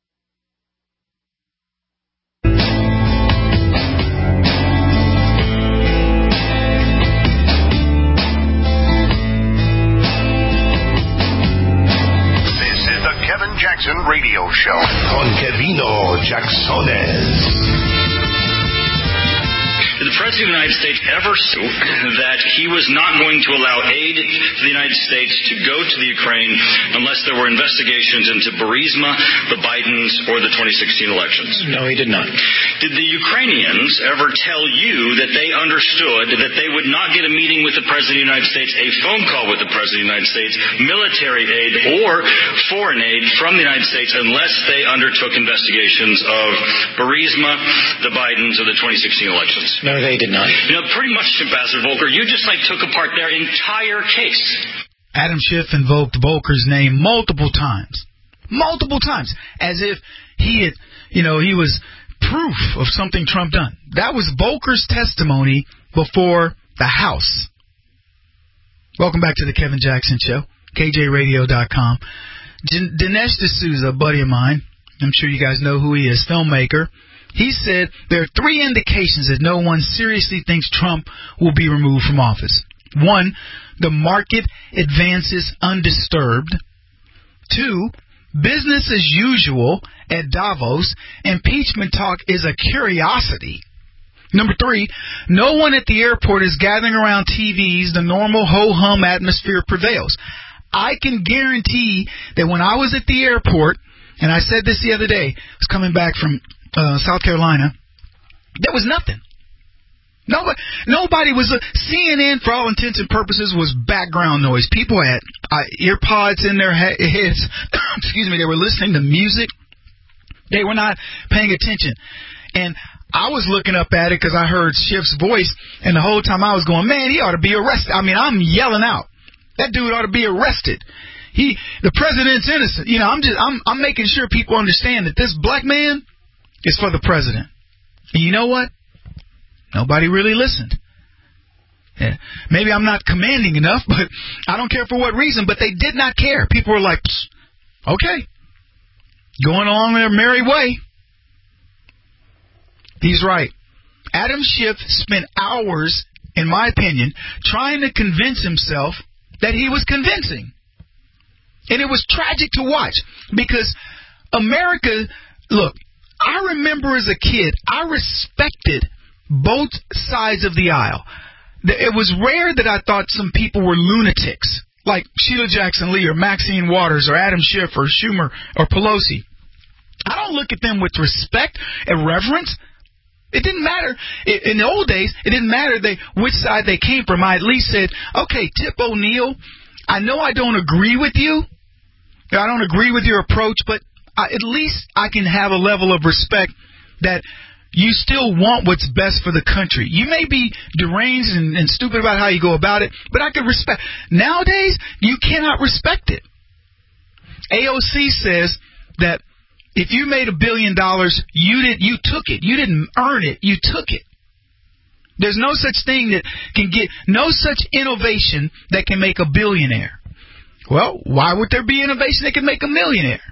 Speaker 2: Kevin Jackson Radio Show con Kevino Jacksones.
Speaker 27: Did the President of the United States ever say that he was not going to allow aid to the United States to go to the Ukraine unless there were investigations into Burisma, the Bidens, or the twenty sixteen elections?
Speaker 18: No, he did not.
Speaker 27: Did the Ukrainians ever tell you that they understood that they would not get a meeting with the President of the United States, a phone call with the President of the United States, military aid, or foreign aid from the United States unless they undertook investigations of Burisma, the Bidens, or the twenty sixteen elections?
Speaker 18: No, they did not.
Speaker 27: You know, pretty much, Ambassador Volker, you just like took apart their entire case.
Speaker 4: Adam Schiff invoked Volker's name multiple times. Multiple times. As if he had you know, he was proof of something Trump done. That was Volker's testimony before the House. Welcome back to the Kevin Jackson Show, K J radio dot com. Dinesh D'Souza, a buddy of mine, I'm sure you guys know who he is, filmmaker. He said there are three indications that no one seriously thinks Trump will be removed from office. One, the market advances undisturbed. Two, business as usual at Davos. Impeachment talk is a curiosity. Number three, no one at the airport is gathering around T Vs. The normal ho-hum atmosphere prevails. I can guarantee that when I was at the airport, and I said this the other day, I was coming back from uh, South Carolina, there was nothing. Nobody, nobody was, uh, C N N for all intents and purposes was background noise. People had uh, ear pods in their he- heads. Excuse me, they were listening to music. They were not paying attention. And I was looking up at it because I heard Schiff's voice, and the whole time I was going, man, he ought to be arrested. I mean, I'm yelling out. That dude ought to be arrested. He, the president's innocent. You know, I'm just, I'm, I'm making sure people understand that this black man is for the president. And you know what? Nobody really listened. Yeah. Maybe I'm not commanding enough, but I don't care for what reason, but they did not care. People were like, okay, going along their merry way. He's right. Adam Schiff spent hours, in my opinion, trying to convince himself that he was convincing. And it was tragic to watch because America, look, I remember as a kid, I respected both sides of the aisle. It was rare that I thought some people were lunatics, like Sheila Jackson Lee or Maxine Waters or Adam Schiff or Schumer or Pelosi. I don't look at them with respect and reverence. It didn't matter. In the old days, it didn't matter they, which side they came from. I at least said, okay, Tip O'Neill, I know I don't agree with you. I don't agree with your approach, but I, at least I can have a level of respect that you still want what's best for the country. You may be deranged and, and stupid about how you go about it, but I can respect. Nowadays, you cannot respect it. A O C says that if you made a billion dollars, you did you took it. You didn't earn it. You took it. There's no such thing that can get no such innovation that can make a billionaire. Well, why would there be innovation that can make a millionaire?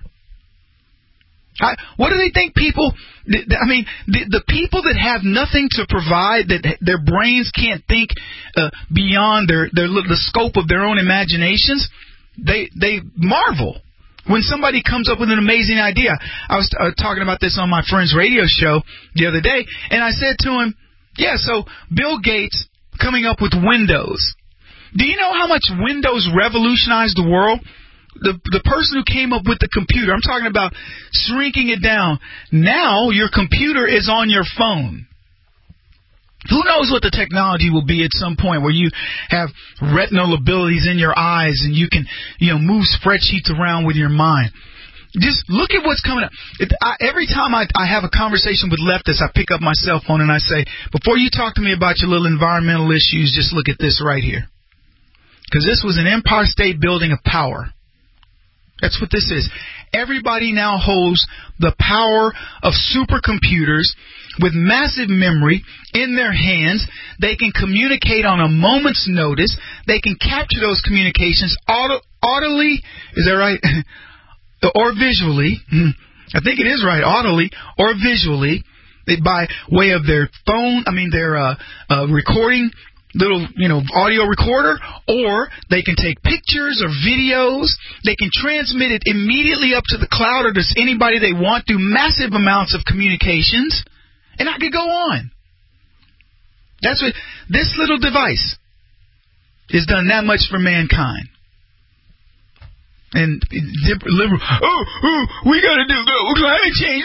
Speaker 4: I, what do they think people? I mean, the, the people that have nothing to provide, that their brains can't think uh, beyond their, their the scope of their own imaginations, they they marvel when somebody comes up with an amazing idea. I was uh, talking about this on my friend's radio show the other day, and I said to him, yeah, so Bill Gates coming up with Windows. Do you know how much Windows revolutionized the world? The the person who came up with the computer, I'm talking about shrinking it down. Now your computer is on your phone. Who knows what the technology will be at some point where you have retinal abilities in your eyes and you can, you know, move spreadsheets around with your mind. Just look at what's coming up. It, I, every time I, I have a conversation with leftists, I pick up my cell phone and I say, before you talk to me about your little environmental issues, just look at this right here. Because this was an Empire State Building of power. That's what this is. Everybody now holds the power of supercomputers with massive memory in their hands. They can communicate on a moment's notice. They can capture those communications auto, audibly, is that right? Or visually. I think it is right, audibly or visually, by way of their phone, I mean their uh, uh, recording little, you know, audio recorder, or they can take pictures or videos. They can transmit it immediately up to the cloud or to anybody they want through massive amounts of communications. And I could go on. That's what this little device has done that much for mankind. And liberal, oh, oh we got to do climate change.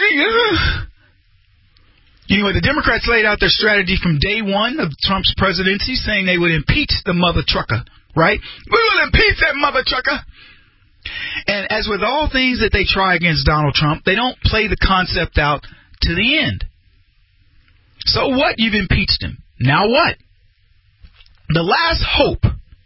Speaker 4: Anyway, the Democrats laid out their strategy from day one of Trump's presidency, saying they would impeach the mother trucker, right? We will impeach that mother trucker. And as with all things that they try against Donald Trump, they don't play the concept out to the end. So what? You've impeached him. Now what? The last hope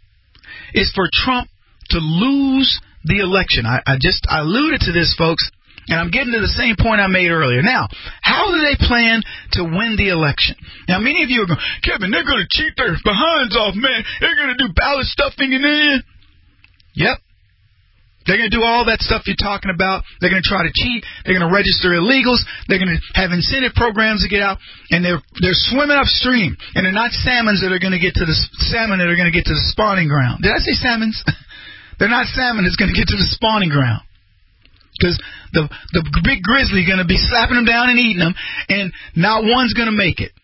Speaker 4: is for Trump to lose the election. I, I just I alluded to this, folks. And I'm getting to the same point I made earlier. Now, how do they plan to win the election? Now, many of you are going, Kevin, they're going to cheat their behinds off, man. They're going to do ballot stuffing and then. Yep. They're going to do all that stuff you're talking about. They're going to try to cheat. They're going to register illegals. They're going to have incentive programs to get out. And they're they're swimming upstream. And they're not salmons that are going to get to the salmon that are going to get to the spawning ground. Did I say salmons? They're not salmon that's going to get to the spawning ground. Because the the big grizzly going to be slapping them down and eating them, and not one's going to make it.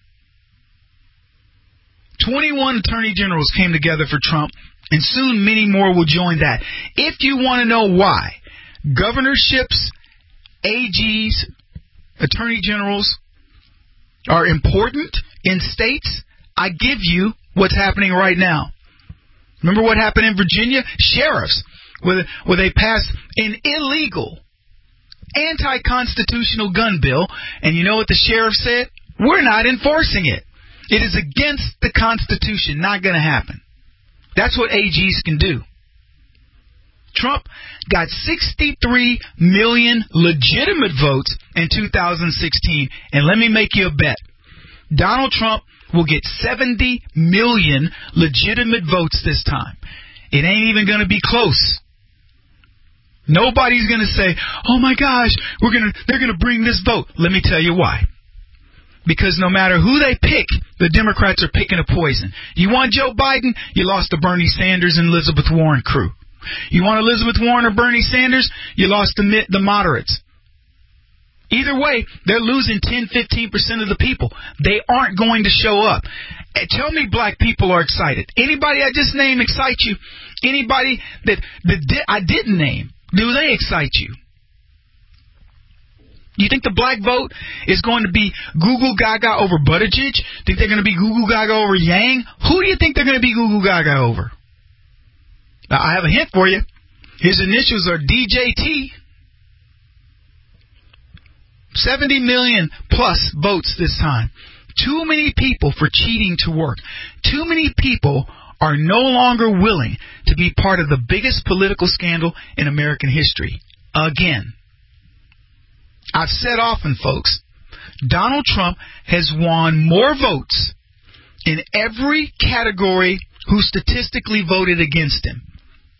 Speaker 4: twenty-one attorney generals came together for Trump, and soon many more will join that. If you want to know why governorships, A Gs, attorney generals are important in states, I give you what's happening right now. Remember what happened in Virginia? Sheriffs, where, where they passed an illegal, anti-constitutional gun bill, and you know what the sheriff said? We're not enforcing it. It is against the Constitution. Not going to happen. That's what A Gs can do. Trump got sixty-three million legitimate votes in two thousand sixteen. And let me make you a bet. Donald Trump will get seventy million legitimate votes this time. It ain't even going to be close. Nobody's going to say, oh my gosh, we're going to, they're going to bring this vote. Let me tell you why. Because no matter who they pick, the Democrats are picking a poison. You want Joe Biden? You lost to Bernie Sanders and Elizabeth Warren crew. You want Elizabeth Warren or Bernie Sanders? You lost the, the moderates. Either way, they're losing ten, fifteen percent of the people. They aren't going to show up. Tell me black people are excited. Anybody I just named excite you? Anybody that, that I didn't name, do they excite you? You think the black vote is going to be Google Gaga over Buttigieg? Think they're going to be Google Gaga over Yang? Who do you think they're going to be Google Gaga over? Now, I have a hint for you. His initials are D J T. seventy million plus votes this time. Too many people for cheating to work. Too many people are no longer willing to be part of the biggest political scandal in American history. Again. I've said often, folks, Donald Trump has won more votes in every category who statistically voted against him.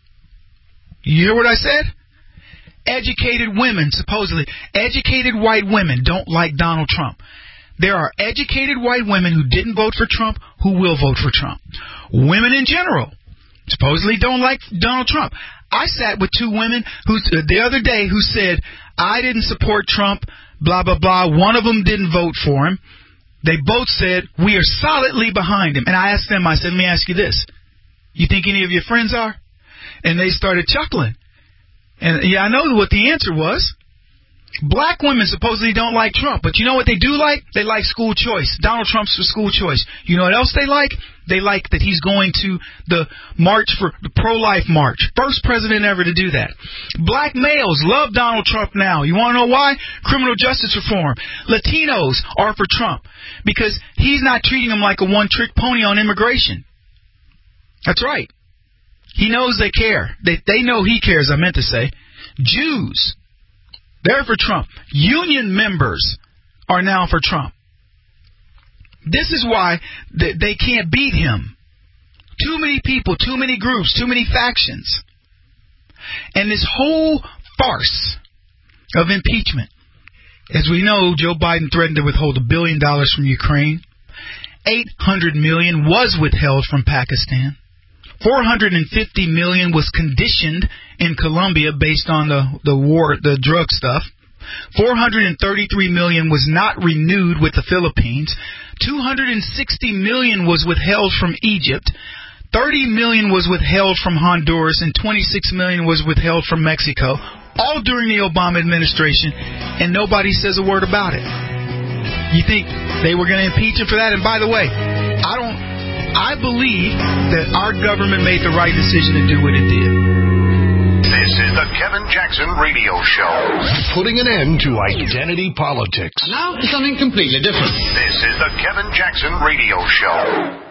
Speaker 4: You hear what I said? Educated women, supposedly, educated white women don't like Donald Trump. There are educated white women who didn't vote for Trump who will vote for Trump. Women in general supposedly don't like Donald Trump. I sat with two women who the other day who said, I didn't support Trump, blah, blah, blah. One of them didn't vote for him. They both said, we are solidly behind him. And I asked them, I said, let me ask you this. You think any of your friends are? And they started chuckling. And yeah, I know what the answer was. Black women supposedly don't like Trump, but you know what they do like? They like school choice. Donald Trump's for school choice. You know what else they like? They like that he's going to the march for the pro-life march. First president ever to do that. Black males love Donald Trump now. You want to know why? Criminal justice reform. Latinos are for Trump because he's not treating them like a one-trick pony on immigration. That's right. He knows they care. They, they know he cares, I meant to say. Jews. They're for Trump. Union members are now for Trump. This is why they can't beat him. Too many people, too many groups, too many factions. And this whole farce of impeachment. As we know, Joe Biden threatened to withhold a billion dollars from Ukraine. eight hundred million dollars was withheld from Pakistan. four hundred fifty million dollars was conditioned in Colombia based on the, the war, the drug stuff. four hundred thirty-three million dollars was not renewed with the Philippines. two hundred sixty million dollars was withheld from Egypt. thirty million dollars was withheld from Honduras, and twenty-six million dollars was withheld from Mexico, all during the Obama administration, and nobody says a word about it. You think they were going to impeach him for that? And by the way, I don't I believe that our government made the right decision to do what it did.
Speaker 2: This is the Kevin Jackson Radio Show. Putting an end to identity politics.
Speaker 3: Now, something completely different.
Speaker 2: This is the Kevin Jackson Radio Show.